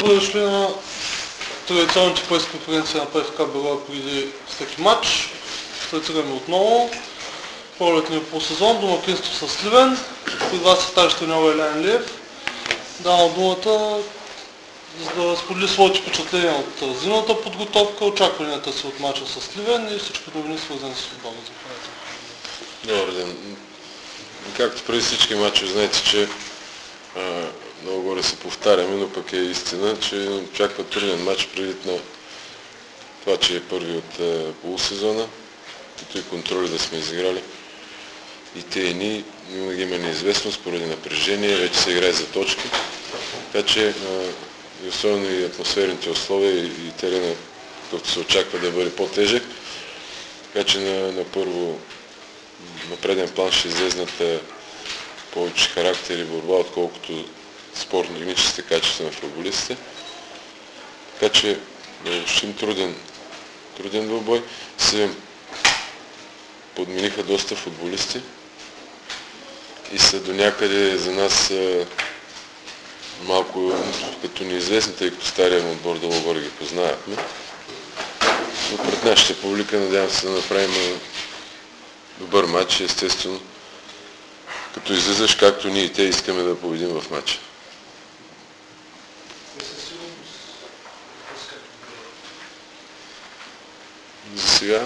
добре дошли на традиционните пресконференции на ПФК Бюро преди всеки матч. Стартираме отново. Поглед ни по сезон, домакинство с Сливен. При вас е старши треньор Елян Илиев. Давам думата, за да сподели своите впечатления от зимната подготовка, очакванията си от матча с Сливен и всички новини свързани с футбола. Добър ден. Както преди всички матчи, знаете, че много горе се повтаряме, но пък е истина, че очаква труден матч предвид на това, че е първи от полусезона, като и контроли да сме изиграли. И те и ние, винаги има неизвестност поради напрежение, вече се играе за точки. Така че, и особено и атмосферните условия и терена, който се очаква да бъде по-тежък. Така че на преден план ще излезнат повече характер и борба, отколкото спортно-техническите качества на футболистите. Така че ще им труден двубой. Сливен подмениха доста футболисти и са до някъде за нас малко като неизвестни, тъй като стария отбор долу-горе ги познавахме. Но пред нашата публика надявам се да направим добър матч, естествено, като излизаш, както ние и те искаме да победим в матча. За сега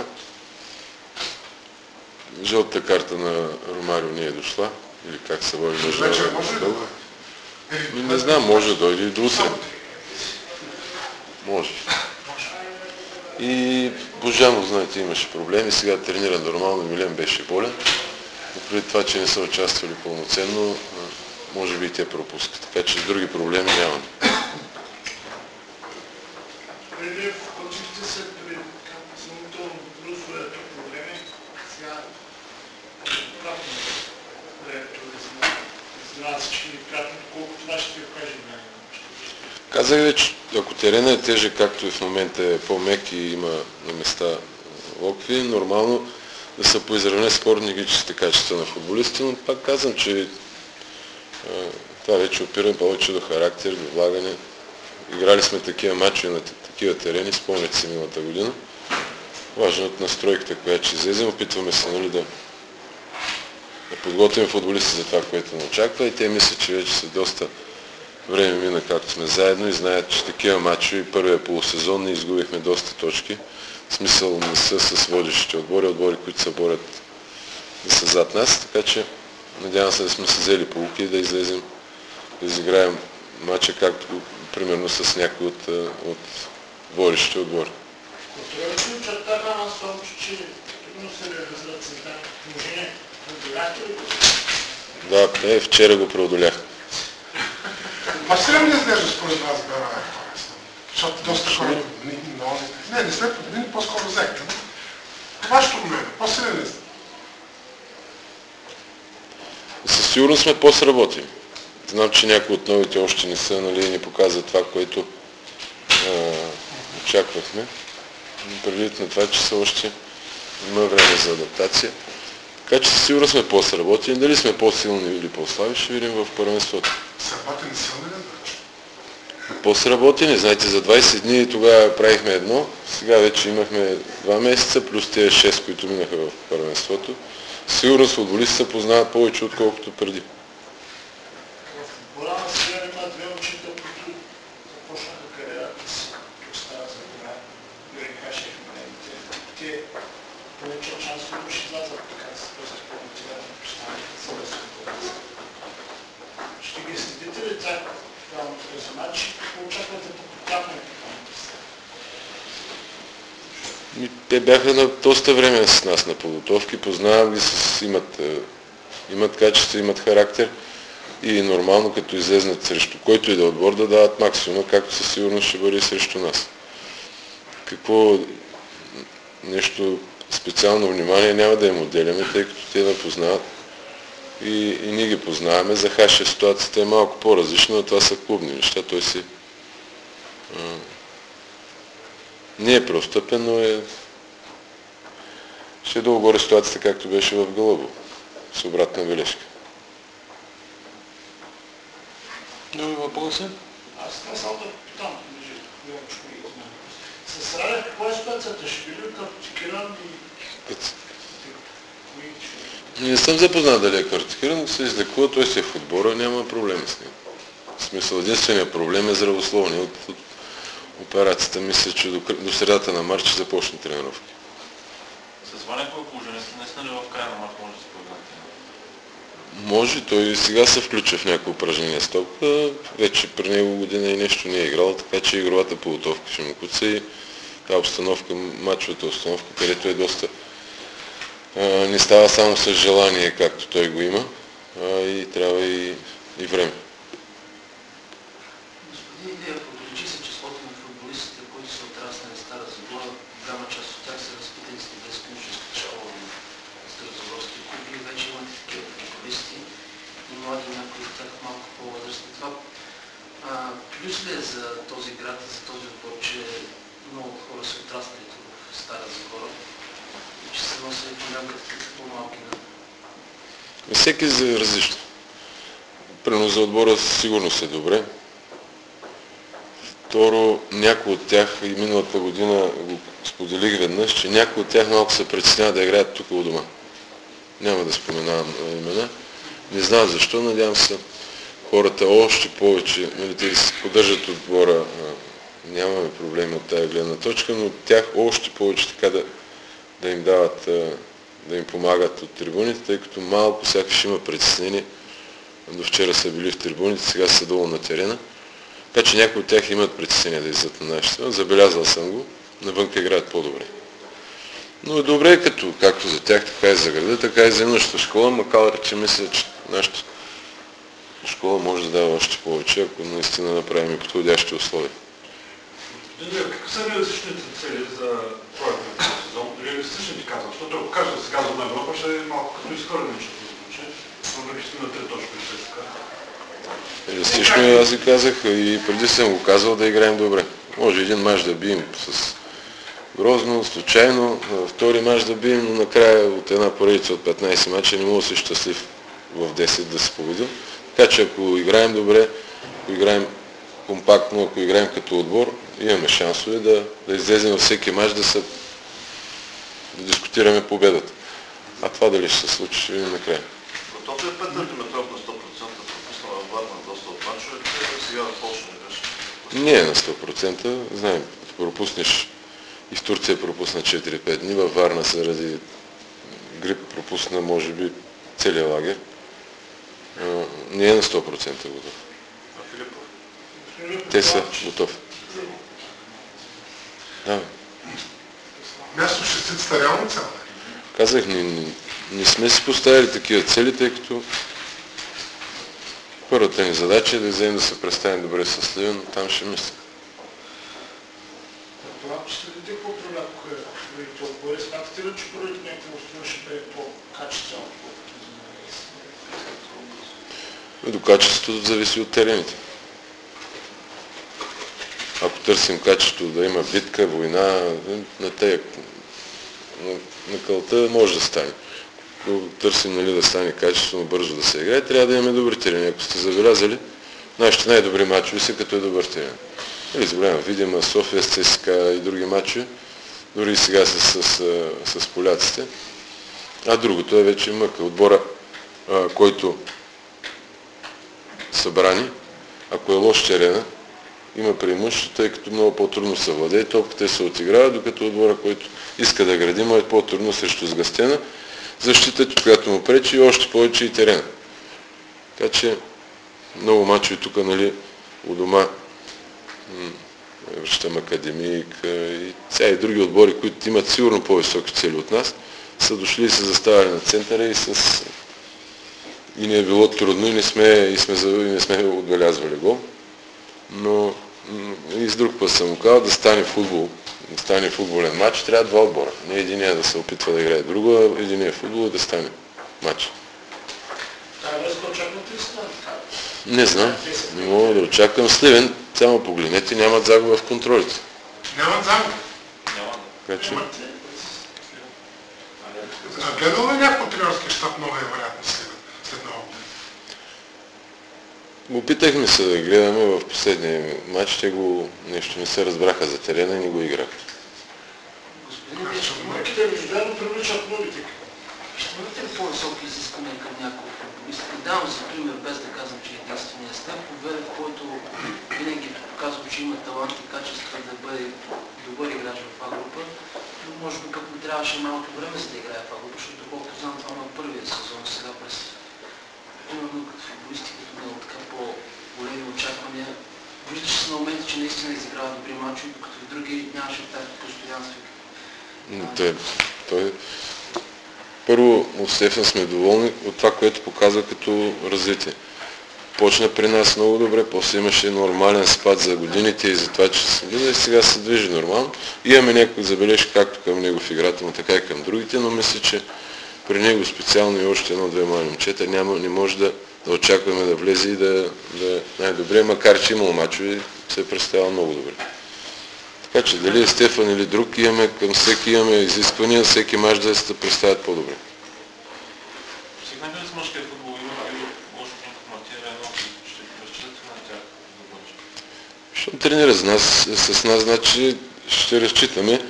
жълтата карта на Ромарио не е дошла, или как се води на жълта. Не знам, може да дойде и до утре. Може. И Божанов, знаете, имаше проблеми, сега тренира нормално, Милен беше болен. Но преди това, че не са участвали пълноценно, може би и те пропускат. Така че други проблеми нямам. Преди включихте се при самото плюсовето проблеми, сега правилно времето изненада всички кратно, колкото това ще ви окаже време. Казах ви, че ако терена е тежък, както и в момента е по-мек и има на места локви, нормално да се поизравне спортно-техническите качества на футболистите, но пак казвам, че това вече опира повече до характер, до влагане. Играли сме такива мачове на такива терени, спомняте се миналата година. Важно от настройката, която ще излезем, опитваме се да подготвим футболисти за това, което ни очаква и те мислят, че вече са доста време мина, както сме заедно и знаят, че такива мачове, първия полусезон не изгубихме доста точки. В смисъл не са с водещите отбори, които се борят да са зад нас, така че надявам се да сме се взели поуки и да излезем, да изиграем мача, както примерно с някои от водещите отбори. Трябва ли очертава на слабо, че трудно се реализират създание положение? Да, вчера го преодолях. Сливен ли изглежда според вас Бера? Защото доста хора не след победили, по-скоро взехте. Вашето мнение, по-силен ли сте? Със сигурност сме по-сработени. Знам, че някои от новите още не са, не показват това, което очаквахме. Предвид на това, че са още има време за адаптация. Така че със сигурност сме по-сработени. Дали сме по-силни или по-слаби, ще видим в първенството. Сработени силни ли? По-сработени. Знаете, за 20 дни тогава правихме едно. Сега вече имахме 2 месеца, плюс тези 6, които минаха в първенството. Сигурно футболисти се познават повече, отколкото преди. В футбола на сега има две учители, които започнаха кариерата си от Стара Загора. Гренкаши и Хмените. Те получат шанс, но ще излязат така да се пъстят по-мотивирани, останалите са да се отборят. Ще ги следите ли тях в този матч и какво очаквате по потяпането към Те бяха на доста време с нас на подготовки, познавам ги, имат качество, имат характер и нормално като излезнат срещу който и да отбор да дават максимума, както със сигурност ще бъде и срещу нас. Какво нещо специално внимание няма да им отделяме, тъй като те да познават и ние ги познаваме. За Хаша ситуацията е малко по-различна, но това са клубни неща. Той си не е преотстъпен, но ще е долу-горе ситуацията, както беше в Гълъбово, с обратна бележка. Други въпроси? Аз Аз само да питам, между Йончо и с Радев, каква е ситуацията? Ще били картотекиран и Не съм запознат дали е картотекиран, се излекува, той си е в отбора, няма проблеми с него. В смисъл, единственият проблем е здравословния. От операцията мисля, че до средата на март ще започне тренировки. С Ваня какво е положение? Наистина ли в края на март може да се появи? Може, той сега се включва в някои упражнения с топка. Вече при него година и нещо не е играл, така че игровата подготовка ще му куца и тази обстановка, мачовата обстановка, където е доста... не става само с желание, както той го има, и трябва и време. Господин Илиев, увеличи се числото на футболистите, които са отраснали в Стара Загора. Голяма част от тях са разпитани с безконечни печалба на старозагорски клуби и вече имате такива футболисти и млади, някои от тях малко по-възрастни. Това плюс ли е за този град и за този отбор, че много хора са отраснали тук в Стара Загора и че се носят в голям град, които са по-малки? Всеки е различно. Примерно за отбора сигурно е добре. Второ, някои от тях, и миналата година го споделих веднъж, че някои от тях малко се притесняват да играят тук у дома. Няма да споменавам имена. Не знам защо, надявам се хората още повече, нали, те си поддържат отбора, нямаме проблеми от тази гледна точка, но тях още повече така да им дават, да им помагат от трибуните, тъй като малко сякаш има притеснение. До вчера са били в трибуните, сега са долу на терена. Така че някои от тях имат притеснение да излизат на нашата страна. Забелязал съм го, навънка играят по-добре. Но е добре както за тях, така и за града, така и за нашата школа, макар че мисля, че нашата школа може да дава още повече, ако наистина направим и подходящи условия. Какви са реалистичните цели за проектния сезон? Реалистичните казвам, защото ако кажа да се казва на Европа, ще е малко като изхвърляне, че въпреки сме на 3 точки и се така. Реалистично аз ви казах и преди съм го казал да играем добре. Може един мач да бием с Грозно, случайно, втори мач да бием, но накрая от една поредица от 15 мача не мога да си щастлив в 10 да се победил. Така че ако играем добре, ако играем компактно, ако играем като отбор, имаме шансове да излезем във всеки мач, да дискутираме победата. А това дали ще се случи, ще видим накрая. Готов ли е Петър Димитров на 100% пропуснал във Варна доста от мачовете, сега да почне беше? Не е на 100%. Знаем, пропуснеш и в Турция пропусна 4-5 дни, във Варна заради грип пропусна може би целият лагер. Не е на 100% готов. А Филипов? Те са готови. Да. Място шестицата реално цяло. Казах, не сме си поставили такива цели, тъй като първата ни задача е да вземем да се представим добре с Сливен, но там ще мисля. Това, че следите какво прилякоха другите отбори, смятате ли, че първите някакво устройство ще бъде по-качествено? До качеството зависи от терените. Ако търсим качество да има битка, война, на кълта може да стане. Ако търсим да стане качествено, бързо да се играе, трябва да имаме добри терени. Ако сте забелязали, нашите най-добри мачове са като е добър терен. Забравям, Видима, София, ЦСКА и други мачове, дори и сега с поляците. А другото е вече мъка. Отбора, който събрани, ако е лош терена, има преимущество, тъй като много по-трудно се владее, топката се отиграва, докато отбора, който иска да гради, е по-трудно срещу сгъстена защита, която му пречи и още повече и терена. Така че много мачове тук, у дома, връщам Академик и и други отбори, които имат сигурно по-високи цели от нас, са дошли и са заставали на центъра и не е било трудно и не сме отбелязвали гол. Но и с друг път съм казал, да стане футбол, да стане футболен матч, трябва два отбора. Не единия да се опитва да играе друго, а единия футбол да стане матч. Не знам, не мога да очаквам. Сливен, само погледнете, нямат загуба в контролите. Нямат загуба. Така че... Гледал ли някой тренерски щаб нова е вероятно след много? Опитахме се да гледаме в последния матч, те нещо не се разбраха за терена и не го играха. Господин Дечев, Марките международно привличат новите. ще имате ли по-високи изисквания към някои футболисти? Давам за пример, без да казвам, че е единствения Стефан Верев, който винаги показва, че има талант и качества да бъде добър играч в А група, но може би пък му трябваше малко време за да играе в А група, защото доколкото знам, това му е първия сезон, сега през примерно като футболисти, като много така по-големи очаквания. Виждаше се на моменти, че наистина изиграва добри мачове, докато в други нямаше тази постоянство. Първо, от Стефан сме доволни от това, което показва като развитие. Почна при нас много добре, после имаше нормален спад за годините и за това, че се гледа и сега се движи нормално. Имаме някакви забележки както към него в играта му, така и към другите, но мисля, че при него специално и още едно-две мали момчета не може да очакваме да влезе и да е най-добре, макар че имал мачове и се е представил много добре. Така че дали е Стефан или друг, към всеки имаме изисквания, всеки мач да се представят по-добре. Сегнаха ли с мъжкия футбол има ли може някакъв материал, ще разчитате на тях за бъдеще? Защото тренира с нас, значи ще разчитаме.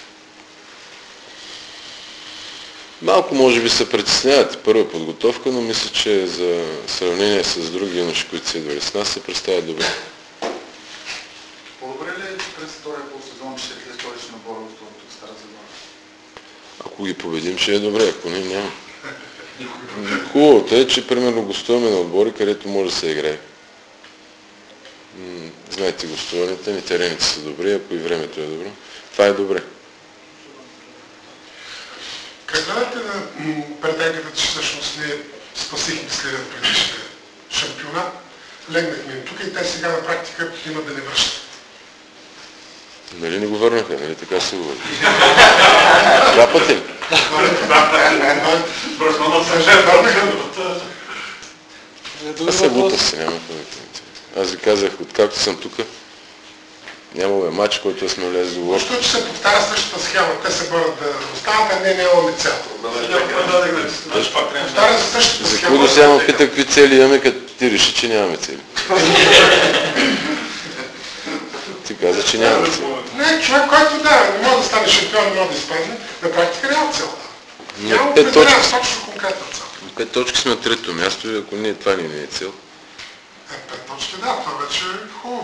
Малко може би се притесняват първа подготовка, но мисля, че за сравнение с други юноши, които са идвали с нас, се представят добре. По-добре ли е, че през втория полусезон ще след Столична Боровство от Стара Загора? Ако ги победим, ще е добре, ако не, няма. Хубавото е, че примерно гостуваме на отбори, където може да се играе. Знаете, гостуването ни, терените са добри, ако и времето е добро. Това е добре. Как гледате на претенката, че всъщност ние спасихме Сливен предишния шампионат, легнахме им тук и те сега на практика имат да не връщат? Нали не го върнаха, нали така се говори? Два пъти. Това се бута се, няма пъмет. Аз ви казах, откакто съм тук, нямало матч, който сме влезли в лошо. Защо, че се повтаря същата схема? Те се борят да останат, а ние нямаме цел. Повтаря се същата За схема. какво да сега ме пита какви цели имаме, като ти реши, че нямаме цели? Ти каза, че нямаме цели. Не, човек, който не може да стане шампион, не може да изпадне, на практика няма цел. Няма Пет точки. определена точно конкретна цел. 5 точки сме на трето място и ако това не е цел. 5 точки, да, това вече е хубаво.